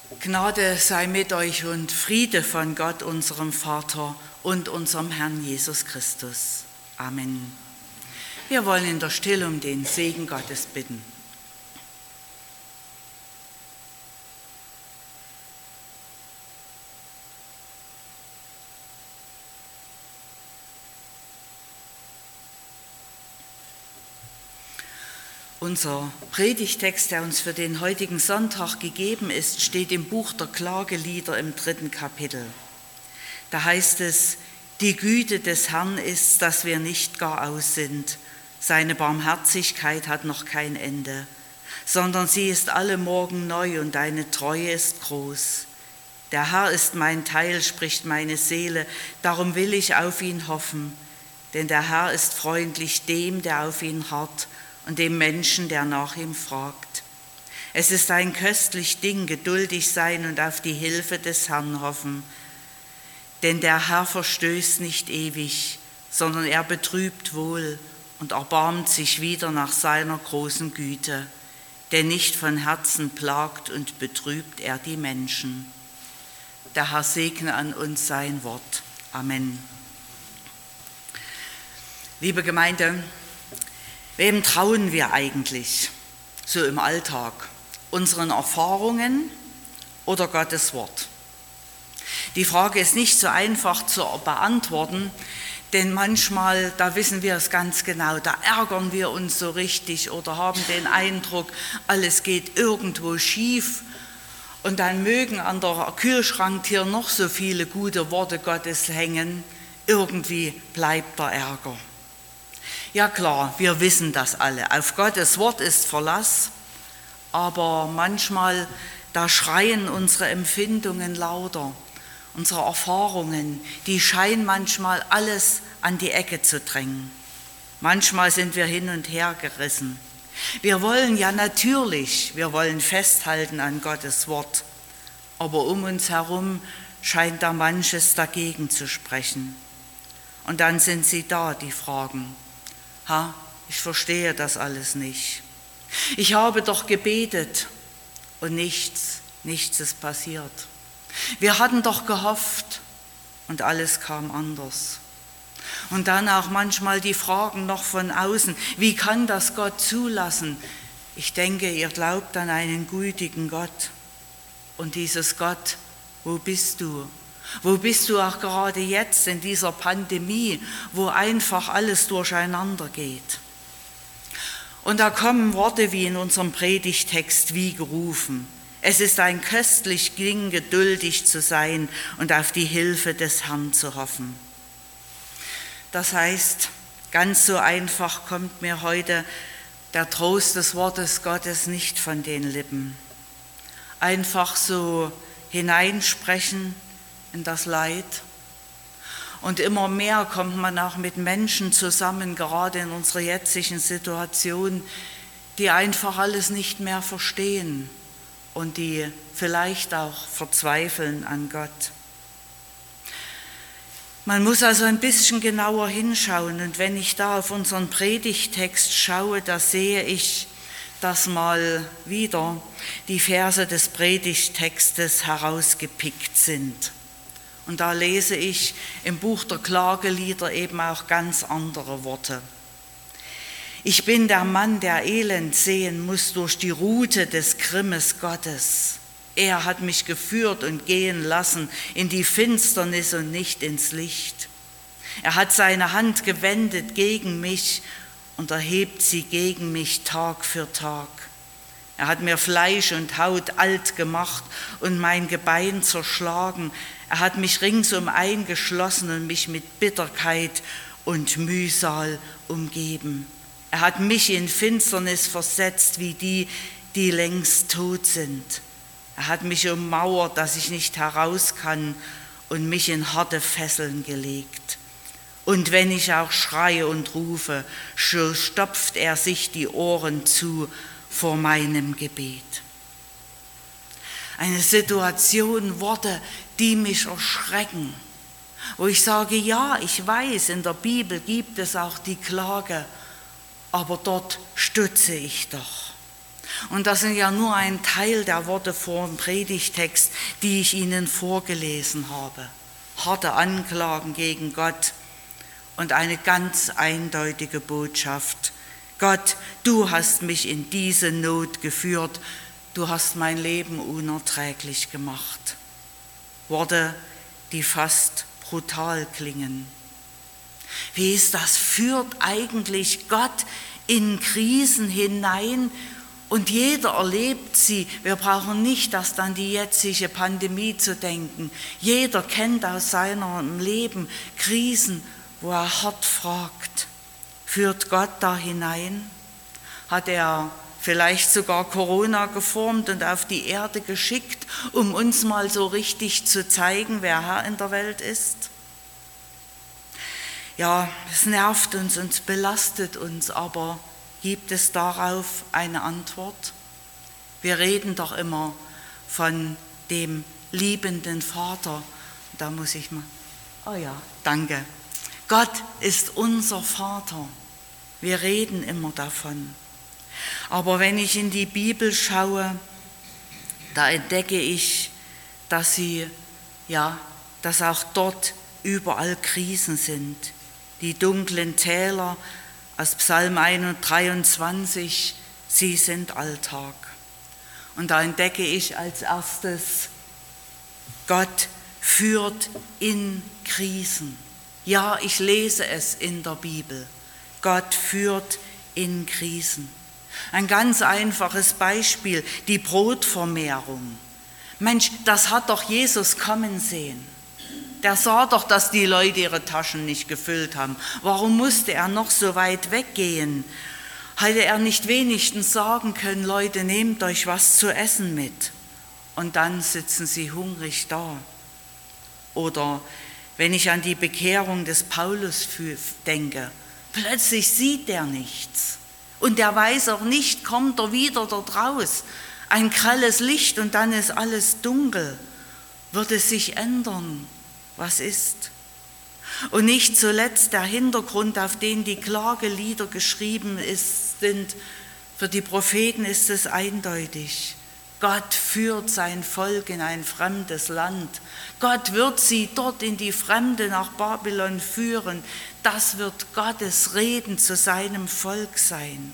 Gnade sei mit euch und Friede von Gott, unserem Vater und unserem Herrn Jesus Christus. Amen. Wir wollen in der Stille um den Segen Gottes bitten. Unser Predigtext, der uns für den heutigen Sonntag gegeben ist, steht im Buch der Klagelieder im 3. Kapitel. Da heißt es: Die Güte des Herrn ist, dass wir nicht gar aus sind. Seine Barmherzigkeit hat noch kein Ende, sondern sie ist alle Morgen neu und deine Treue ist groß. Der Herr ist mein Teil, spricht meine Seele, darum will ich auf ihn hoffen. Denn der Herr ist freundlich dem, der auf ihn harrt, und dem Menschen, der nach ihm fragt. Es ist ein köstlich Ding, geduldig sein und auf die Hilfe des Herrn hoffen. Denn der Herr verstößt nicht ewig, sondern er betrübt wohl und erbarmt sich wieder nach seiner großen Güte. Denn nicht von Herzen plagt und betrübt er die Menschen. Der Herr segne an uns sein Wort. Amen. Liebe Gemeinde, wem trauen wir eigentlich so im Alltag? Unseren Erfahrungen oder Gottes Wort? Die Frage ist nicht so einfach zu beantworten, denn manchmal, da wissen wir es ganz genau, da ärgern wir uns so richtig oder haben den Eindruck, alles geht irgendwo schief. Und dann mögen an der Kühlschranktür noch so viele gute Worte Gottes hängen, irgendwie bleibt der Ärger. Ja klar, wir wissen das alle. Auf Gottes Wort ist Verlass, aber manchmal, da schreien unsere Empfindungen lauter, unsere Erfahrungen, die scheinen manchmal alles an die Ecke zu drängen. Manchmal sind wir hin und her gerissen. Wir wollen ja natürlich, wir wollen festhalten an Gottes Wort, aber um uns herum scheint da manches dagegen zu sprechen. Und dann sind sie da, die Fragen. Ich verstehe das alles nicht. Ich habe doch gebetet und nichts ist passiert. Wir hatten doch gehofft und alles kam anders. Und dann auch manchmal die Fragen noch von außen: Wie kann das Gott zulassen? Ich denke, ihr glaubt an einen gütigen Gott. Und dieses Gott, wo bist du? Wo bist du auch gerade jetzt in dieser Pandemie, wo einfach alles durcheinander geht? Und da kommen Worte wie in unserem Predigtext wie gerufen. Es ist ein köstlich Ding, geduldig zu sein und auf die Hilfe des Herrn zu hoffen. Das heißt, ganz so einfach kommt mir heute der Trost des Wortes Gottes nicht von den Lippen. Einfach so hineinsprechen in das Leid. Und immer mehr kommt man auch mit Menschen zusammen, gerade in unserer jetzigen Situation, die einfach alles nicht mehr verstehen und die vielleicht auch verzweifeln an Gott. Man muss also ein bisschen genauer hinschauen, und wenn ich da auf unseren Predigtext schaue, da sehe ich, dass mal wieder die Verse des Predigtextes herausgepickt sind. Und da lese ich im Buch der Klagelieder eben auch ganz andere Worte. Ich bin der Mann, der Elend sehen muss durch die Rute des Grimmes Gottes. Er hat mich geführt und gehen lassen in die Finsternis und nicht ins Licht. Er hat seine Hand gewendet gegen mich und erhebt sie gegen mich Tag für Tag. Er hat mir Fleisch und Haut alt gemacht und mein Gebein zerschlagen. Er hat mich ringsum eingeschlossen und mich mit Bitterkeit und Mühsal umgeben. Er hat mich in Finsternis versetzt wie die, die längst tot sind. Er hat mich ummauert, dass ich nicht heraus kann, und mich in harte Fesseln gelegt. Und wenn ich auch schreie und rufe, so stopft er sich die Ohren zu vor meinem Gebet. Eine Situation, Worte, die mich erschrecken, wo ich sage, ja, ich weiß, in der Bibel gibt es auch die Klage, aber dort stutze ich doch. Und das sind ja nur ein Teil der Worte vom Predigtext, die ich Ihnen vorgelesen habe. Harte Anklagen gegen Gott und eine ganz eindeutige Botschaft. Gott, du hast mich in diese Not geführt, du hast mein Leben unerträglich gemacht. Worte, die fast brutal klingen. Wie ist das? Führt eigentlich Gott in Krisen hinein und jeder erlebt sie? Wir brauchen nicht erst an die jetzige Pandemie zu denken. Jeder kennt aus seinem Leben Krisen, wo er hart fragt, führt Gott da hinein? Hat er vielleicht sogar Corona geformt und auf die Erde geschickt, um uns mal so richtig zu zeigen, wer Herr in der Welt ist? Ja, es nervt uns und belastet uns, aber gibt es darauf eine Antwort? Wir reden doch immer von dem liebenden Vater. Da muss ich mal, oh ja, danke. Gott ist unser Vater. Wir reden immer davon. Aber wenn ich in die Bibel schaue, da entdecke ich, dass auch dort überall Krisen sind. Die dunklen Täler aus Psalm 23, sie sind Alltag. Und da entdecke ich als erstes, Gott führt in Krisen. Ja, ich lese es in der Bibel. Gott führt in Krisen. Ein ganz einfaches Beispiel, die Brotvermehrung. Mensch, das hat doch Jesus kommen sehen. Der sah doch, dass die Leute ihre Taschen nicht gefüllt haben. Warum musste er noch so weit weggehen? Hätte er nicht wenigstens sagen können, Leute, nehmt euch was zu essen mit. Und dann sitzen sie hungrig da. Oder wenn ich an die Bekehrung des Paulus denke, plötzlich sieht er nichts. Und er weiß auch nicht, kommt er wieder dort raus. Ein grelles Licht und dann ist alles dunkel. Wird es sich ändern? Was ist? Und nicht zuletzt der Hintergrund, auf den die Klagelieder geschrieben sind. Für die Propheten ist es eindeutig. Gott führt sein Volk in ein fremdes Land. Gott wird sie dort in die Fremde nach Babylon führen. Das wird Gottes Reden zu seinem Volk sein.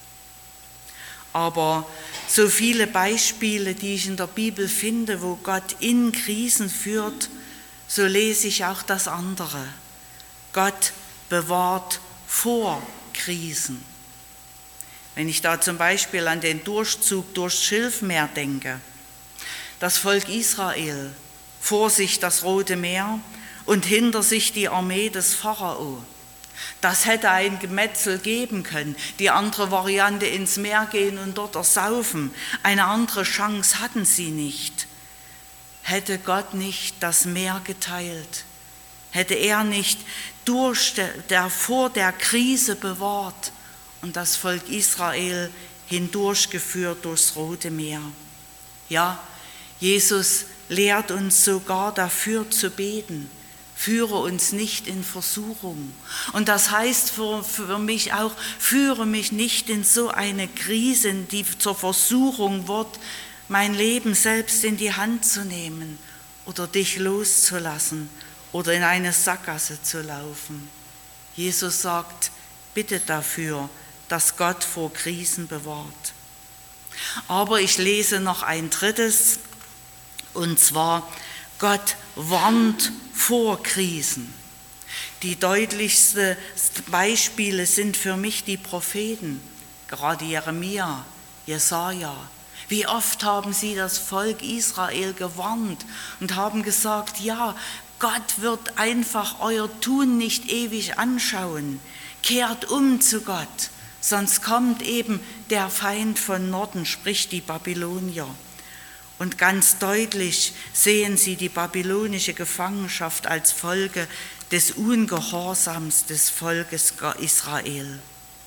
Aber so viele Beispiele, die ich in der Bibel finde, wo Gott in Krisen führt, so lese ich auch das andere. Gott bewahrt vor Krisen. Wenn ich da zum Beispiel an den Durchzug durchs Schilfmeer denke, das Volk Israel, vor sich das Rote Meer und hinter sich die Armee des Pharao. Das hätte ein Gemetzel geben können. Die andere Variante, ins Meer gehen und dort ersaufen. Eine andere Chance hatten sie nicht. Hätte Gott nicht das Meer geteilt, hätte er nicht vor der Krise bewahrt und das Volk Israel hindurchgeführt durchs Rote Meer. Ja, Jesus lehrt uns sogar dafür zu beten. Führe uns nicht in Versuchung. Und das heißt für mich auch, führe mich nicht in so eine Krise, die zur Versuchung wird, mein Leben selbst in die Hand zu nehmen oder dich loszulassen oder in eine Sackgasse zu laufen. Jesus sagt, bitte dafür, dass Gott vor Krisen bewahrt. Aber ich lese noch ein drittes, und zwar, Gott warnt vor Krisen. Die deutlichsten Beispiele sind für mich die Propheten, gerade Jeremia, Jesaja. Wie oft haben sie das Volk Israel gewarnt und haben gesagt, ja, Gott wird einfach euer Tun nicht ewig anschauen. Kehrt um zu Gott, sonst kommt eben der Feind von Norden, sprich die Babylonier. Und ganz deutlich sehen sie die babylonische Gefangenschaft als Folge des Ungehorsams des Volkes Israel.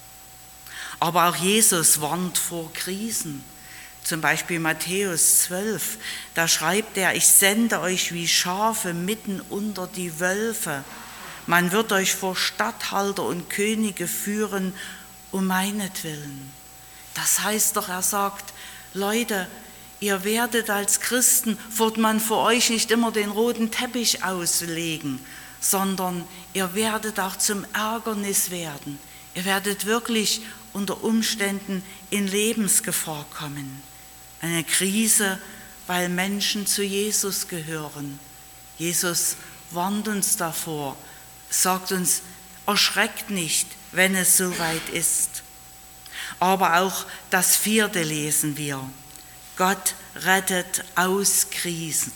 Aber auch Jesus warnt vor Krisen. Zum Beispiel Matthäus 12, da schreibt er, ich sende euch wie Schafe mitten unter die Wölfe. Man wird euch vor Statthalter und Könige führen, um meinetwillen. Das heißt doch, er sagt, Leute, ihr werdet als Christen, wird man für euch nicht immer den roten Teppich auslegen, sondern ihr werdet auch zum Ärgernis werden. Ihr werdet wirklich unter Umständen in Lebensgefahr kommen. Eine Krise, weil Menschen zu Jesus gehören. Jesus warnt uns davor, sagt uns, erschreckt nicht, wenn es soweit ist. Aber auch das 4. lesen wir. Gott rettet aus Krisen.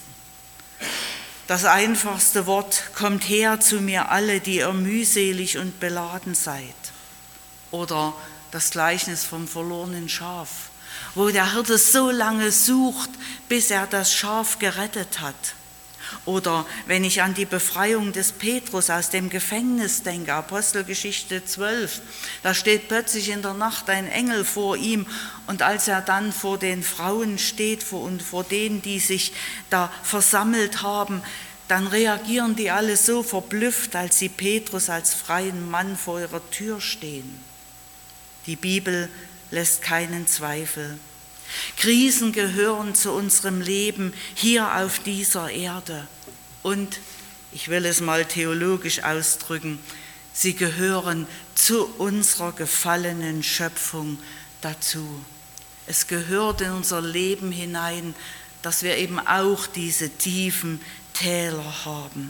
Das einfachste Wort, kommt her zu mir alle, die ihr mühselig und beladen seid. Oder das Gleichnis vom verlorenen Schaf, wo der Hirte so lange sucht, bis er das Schaf gerettet hat. Oder wenn ich an die Befreiung des Petrus aus dem Gefängnis denke, Apostelgeschichte 12, da steht plötzlich in der Nacht ein Engel vor ihm und als er dann vor den Frauen steht und vor denen, die sich da versammelt haben, dann reagieren die alle so verblüfft, als sie Petrus als freien Mann vor ihrer Tür stehen. Die Bibel lässt keinen Zweifel. Krisen gehören zu unserem Leben hier auf dieser Erde. Und, ich will es mal theologisch ausdrücken, sie gehören zu unserer gefallenen Schöpfung dazu. Es gehört in unser Leben hinein, dass wir eben auch diese tiefen Täler haben.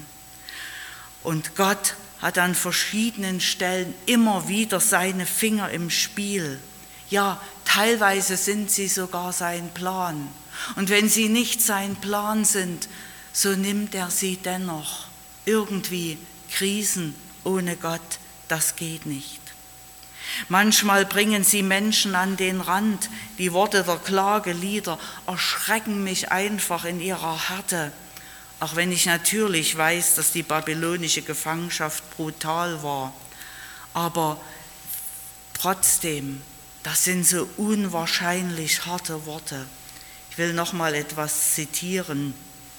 Und Gott hat an verschiedenen Stellen immer wieder seine Finger im Spiel. Ja, teilweise sind sie sogar sein Plan. Und wenn sie nicht sein Plan sind, so nimmt er sie dennoch. Irgendwie Krisen ohne Gott, das geht nicht. Manchmal bringen sie Menschen an den Rand. Die Worte der Klagelieder erschrecken mich einfach in ihrer Härte. Auch wenn ich natürlich weiß, dass die babylonische Gefangenschaft brutal war. Aber trotzdem, das sind so unwahrscheinlich harte Worte. Ich will noch mal etwas zitieren.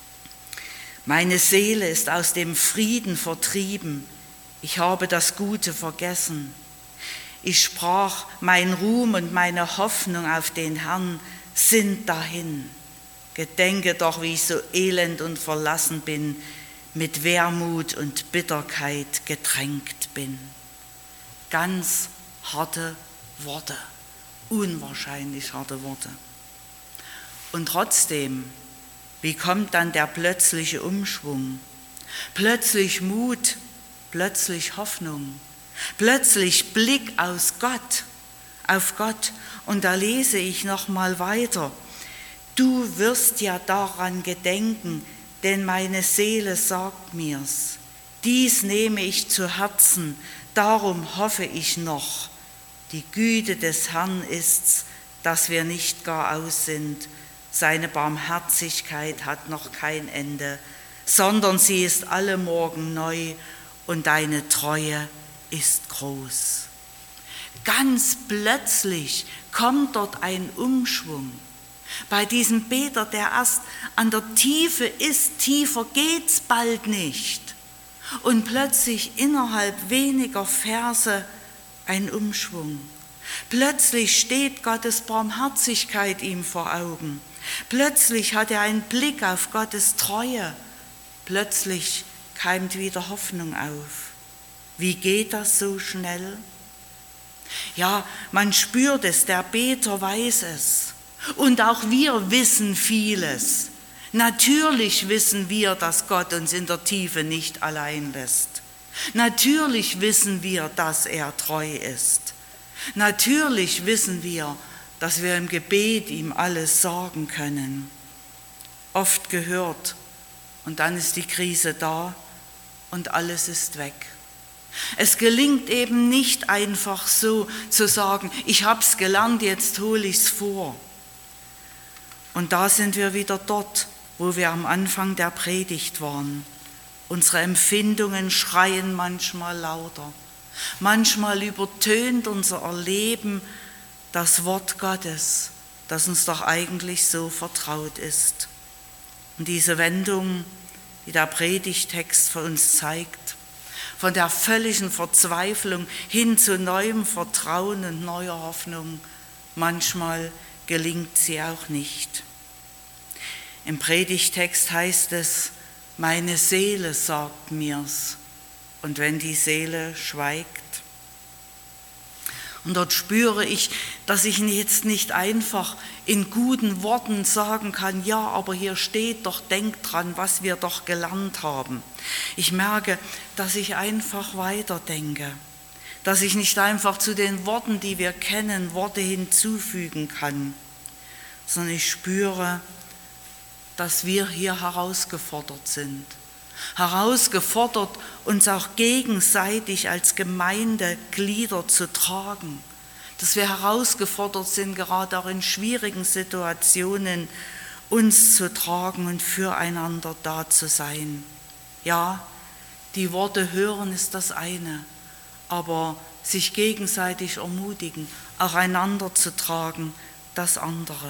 Meine Seele ist aus dem Frieden vertrieben. Ich habe das Gute vergessen. Ich sprach, mein Ruhm und meine Hoffnung auf den Herrn sind dahin. Gedenke doch, wie ich so elend und verlassen bin, mit Wermut und Bitterkeit getränkt bin. Ganz harte Worte, unwahrscheinlich harte Worte. Und trotzdem, wie kommt dann der plötzliche Umschwung? Plötzlich Mut, plötzlich Hoffnung, plötzlich Blick auf Gott. Und da lese ich noch mal weiter. Du wirst ja daran gedenken, denn meine Seele sagt mir's. Dies nehme ich zu Herzen, darum hoffe ich noch. Die Güte des Herrn ist's, dass wir nicht gar aus sind. Seine Barmherzigkeit hat noch kein Ende, sondern sie ist alle Morgen neu und deine Treue ist groß. Ganz plötzlich kommt dort ein Umschwung. Bei diesem Beter, der erst an der Tiefe ist, tiefer geht's bald nicht. Und plötzlich innerhalb weniger Verse ein Umschwung. Plötzlich steht Gottes Barmherzigkeit ihm vor Augen. Plötzlich hat er einen Blick auf Gottes Treue. Plötzlich keimt wieder Hoffnung auf. Wie geht das so schnell? Ja, man spürt es, der Beter weiß es. Und auch wir wissen vieles. Natürlich wissen wir, dass Gott uns in der Tiefe nicht allein lässt. Natürlich wissen wir, dass er treu ist. Natürlich wissen wir, dass wir im Gebet ihm alles sagen können. Oft gehört und dann ist die Krise da und alles ist weg. Es gelingt eben nicht einfach so zu sagen, ich hab's gelernt, jetzt hole ich's vor. Und da sind wir wieder dort, wo wir am Anfang der Predigt waren. Unsere Empfindungen schreien manchmal lauter. Manchmal übertönt unser Erleben das Wort Gottes, das uns doch eigentlich so vertraut ist. Und diese Wendung, die der Predigtext für uns zeigt, von der völligen Verzweiflung hin zu neuem Vertrauen und neuer Hoffnung, manchmal gelingt sie auch nicht. Im Predigtext heißt es, meine Seele sagt mir's, und wenn die Seele schweigt. Und dort spüre ich, dass ich jetzt nicht einfach in guten Worten sagen kann, ja, aber hier steht doch, denk dran, was wir doch gelernt haben. Ich merke, dass ich einfach weiterdenke, dass ich nicht einfach zu den Worten, die wir kennen, Worte hinzufügen kann, sondern ich spüre, dass wir hier herausgefordert sind. Herausgefordert, uns auch gegenseitig als Gemeindeglieder zu tragen. Dass wir herausgefordert sind, gerade auch in schwierigen Situationen, uns zu tragen und füreinander da zu sein. Ja, die Worte hören ist das eine, aber sich gegenseitig ermutigen, auch einander zu tragen, das andere.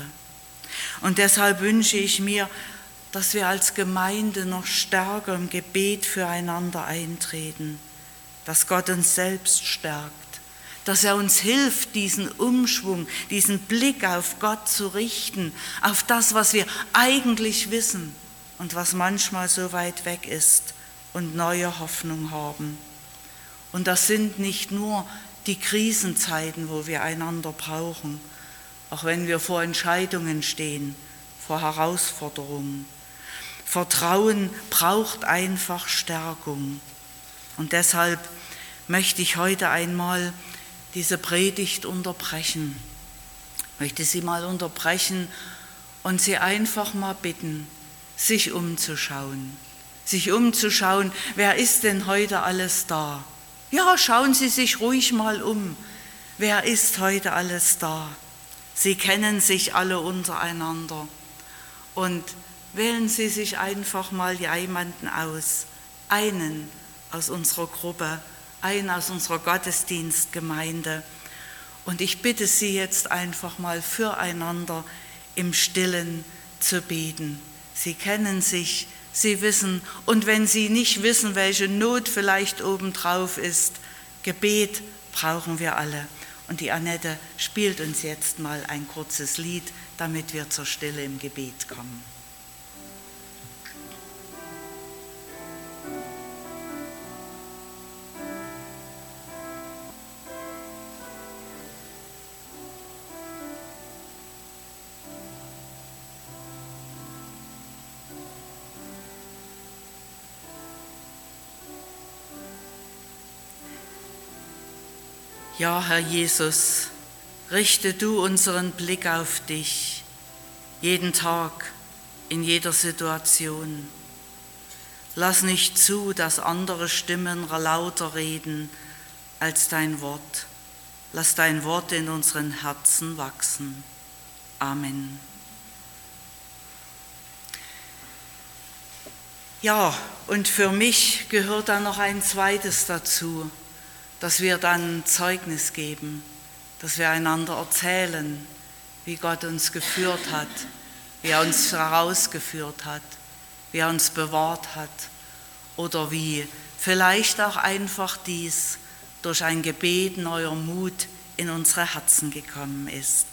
Und deshalb wünsche ich mir, dass wir als Gemeinde noch stärker im Gebet füreinander eintreten, dass Gott uns selbst stärkt, dass er uns hilft, diesen Umschwung, diesen Blick auf Gott zu richten, auf das, was wir eigentlich wissen und was manchmal so weit weg ist und neue Hoffnung haben. Und das sind nicht nur die Krisenzeiten, wo wir einander brauchen, auch wenn wir vor Entscheidungen stehen, vor Herausforderungen. Vertrauen braucht einfach Stärkung. Und deshalb möchte ich heute einmal diese Predigt unterbrechen. Ich möchte sie mal unterbrechen und Sie einfach mal bitten, sich umzuschauen. Sich umzuschauen, wer ist denn heute alles da? Ja, schauen Sie sich ruhig mal um. Wer ist heute alles da? Sie kennen sich alle untereinander. Und wählen Sie sich einfach mal jemanden aus, einen aus unserer Gruppe, einen aus unserer Gottesdienstgemeinde. Und ich bitte Sie jetzt einfach mal füreinander im Stillen zu beten. Sie kennen sich, Sie wissen, und wenn Sie nicht wissen, welche Not vielleicht obendrauf ist, Gebet brauchen wir alle. Und die Annette spielt uns jetzt mal ein kurzes Lied, damit wir zur Stille im Gebet kommen. Ja, Herr Jesus, richte du unseren Blick auf dich, jeden Tag, in jeder Situation. Lass nicht zu, dass andere Stimmen lauter reden als dein Wort. Lass dein Wort in unseren Herzen wachsen. Amen. Ja, und für mich gehört da noch ein zweites dazu, dass wir dann Zeugnis geben, dass wir einander erzählen, wie Gott uns geführt hat, wie er uns herausgeführt hat, wie er uns bewahrt hat oder wie vielleicht auch einfach dies durch ein Gebet neuer Mut in unsere Herzen gekommen ist.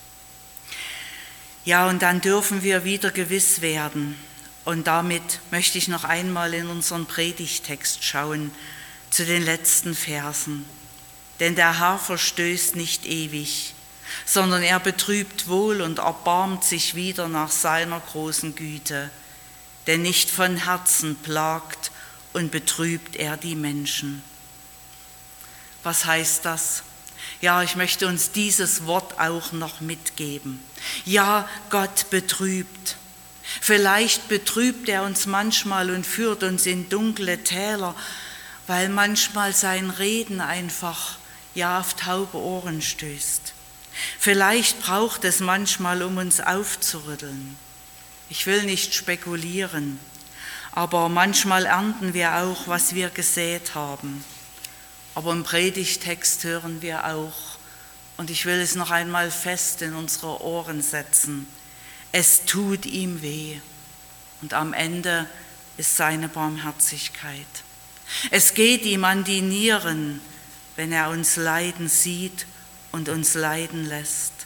Ja, und dann dürfen wir wieder gewiss werden. Und damit möchte ich noch einmal in unseren Predigtext schauen, zu den letzten Versen. Denn der Herr verstößt nicht ewig, sondern er betrübt wohl und erbarmt sich wieder nach seiner großen Güte. Denn nicht von Herzen plagt und betrübt er die Menschen. Was heißt das? Ja, ich möchte uns dieses Wort auch noch mitgeben. Ja, Gott betrübt. Vielleicht betrübt er uns manchmal und führt uns in dunkle Täler, weil manchmal sein Reden einfach auf taube Ohren stößt. Vielleicht braucht es manchmal, um uns aufzurütteln. Ich will nicht spekulieren, aber manchmal ernten wir auch, was wir gesät haben. Aber im Predigtext hören wir auch, und ich will es noch einmal fest in unsere Ohren setzen, es tut ihm weh und am Ende ist seine Barmherzigkeit. Es geht ihm an die Nieren, wenn er uns leiden sieht und uns leiden lässt.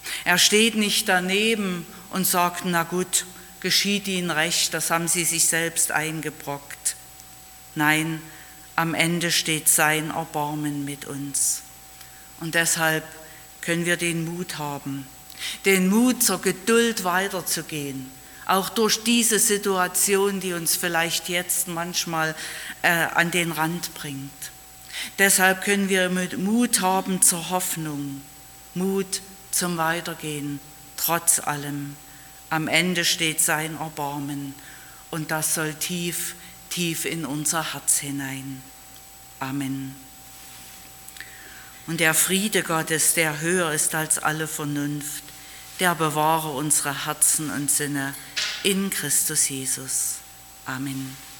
Er steht nicht daneben und sagt, na gut, geschieht Ihnen recht, das haben Sie sich selbst eingebrockt. Nein, am Ende steht sein Erbarmen mit uns. Und deshalb können wir den Mut haben, den Mut zur Geduld weiterzugehen, auch durch diese Situation, die uns vielleicht jetzt manchmal an den Rand bringt. Deshalb können wir Mut haben zur Hoffnung, Mut zum Weitergehen, trotz allem. Am Ende steht sein Erbarmen und das soll tief, tief in unser Herz hinein. Amen. Und der Friede Gottes, der höher ist als alle Vernunft, der bewahre unsere Herzen und Sinne in Christus Jesus. Amen.